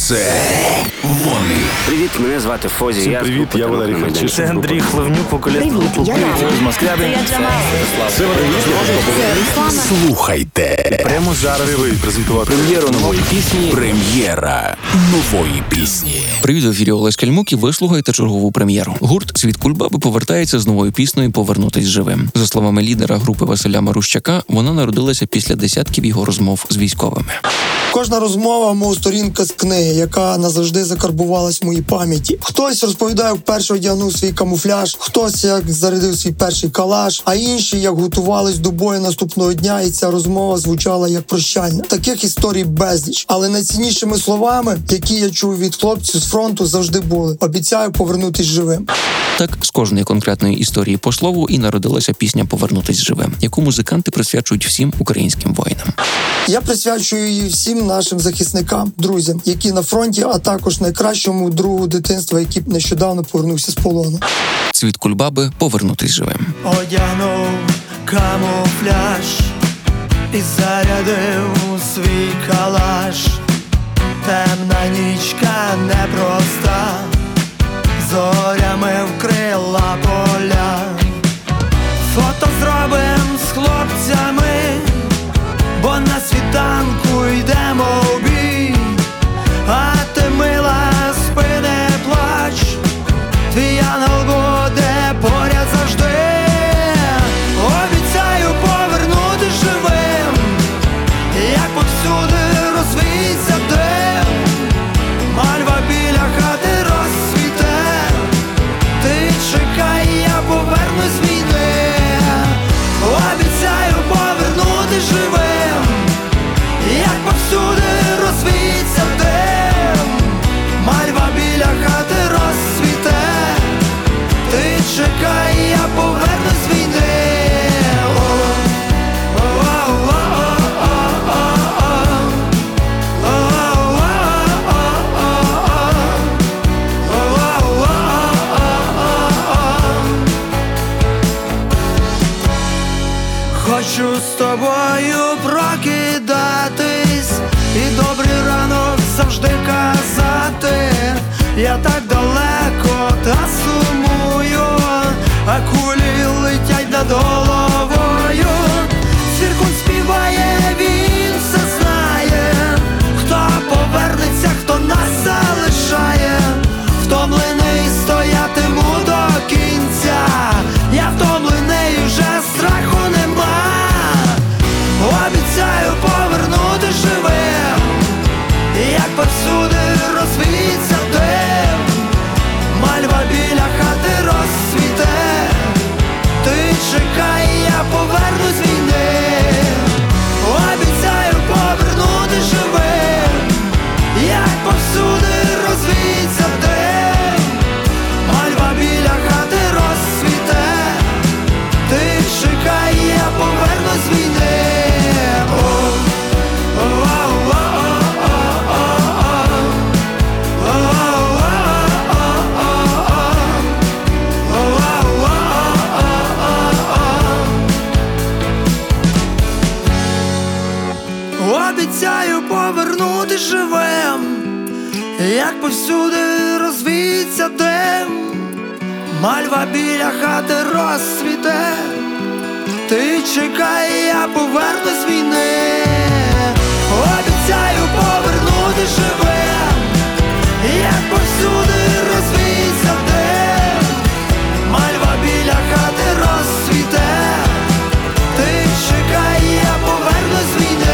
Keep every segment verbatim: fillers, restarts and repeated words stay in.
Це вони. Привіт, мене звати Фозі. Всім я привіт, я Валерій Харчишин. Це Андрій Хливнюк, вокаліст групи Привіт, З Москрябін. я Джамал. Це Валерій. Слухайте. Прямо зараз ви презентувати Прем'єру нової пісні. Прем'єра нової пісні. Привіт, в ефірі Олесь Кальмук, і ви слухаєте чергову прем'єру. Гурт «Світ Кульбаби» повертається з новою піснею «Повернутись живим». За словами лідера групи Василя Марущака, вона народилася після десятків його розмов з військовими. Кожна розмова, мов сторінка з книги, яка назавжди закарбувалась в моїй пам'яті. Хтось розповідає, як вперше одягнув свій камуфляж, хтось як зарядив свій перший калаш, а інші як готувались до бою наступного дня, і ця розмова звучала як прощання. Таких історій безліч. Але найціннішими словами, які я чув від хлопців з фронту, завжди були: обіцяю повернутись живим. Так, з кожної конкретної історії по слову і народилася пісня «Повернутись живим», яку музиканти присвячують всім українським воїнам. Я присвячую її всім нашим захисникам, друзям, які на фронті, а також найкращому другу дитинства, який нещодавно повернувся з полону. «Світ Кульбаби» «Повернутись живим». Одягнув камуфляж і зарядив свій калаш. Темна нічка непроста, зорями вкрила поля. Фото зробим з хлопцями, бо на світанку йдемо в бій. А ти, мила, спини плач, твій ангел буде поряд завжди. Обіцяю повернути живим, як повсюди розвіється дим. Мальва біля хати розцвіте, ти чекай, я повернусь з війни. Обіцяю повернути живим, як повсюди розвіється дим. Мальва біля хати розцвіте, ти чекай, я повернусь з війни. Хочу з тобою прокидатись і добрий ранок завжди казати. Я так далеко та сумую, а кулі летять над головою. Цвіркун співає, він все знає, хто повернеться, хто нас залишає. Втомлений стоятиму до кінця, я втомлений, вже страху нема. Обіцяю повернути живим, як повсюди розвіється дим. Мальва біля хати розцвіте, ти чекай, я повернусь з війни. Обіцяю повернути живим, як повсюди розвіється дим. Мальва біля хати розцвіте, ти чекай, я повернусь з війни. Обіцяю повернути живим, як повсюди розвіється дим. Мальва біля хати розцвіте, ти чекай, я повернусь з війни. Обіцяю повернути живим, як повсюди розвіється дим. Мальва біля хати розцвіте, ти чекай, я повернусь з війни.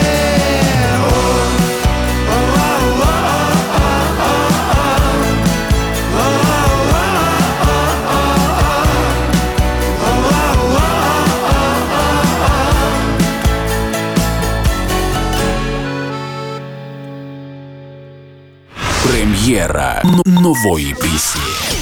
Прем'єра н- нової пісні.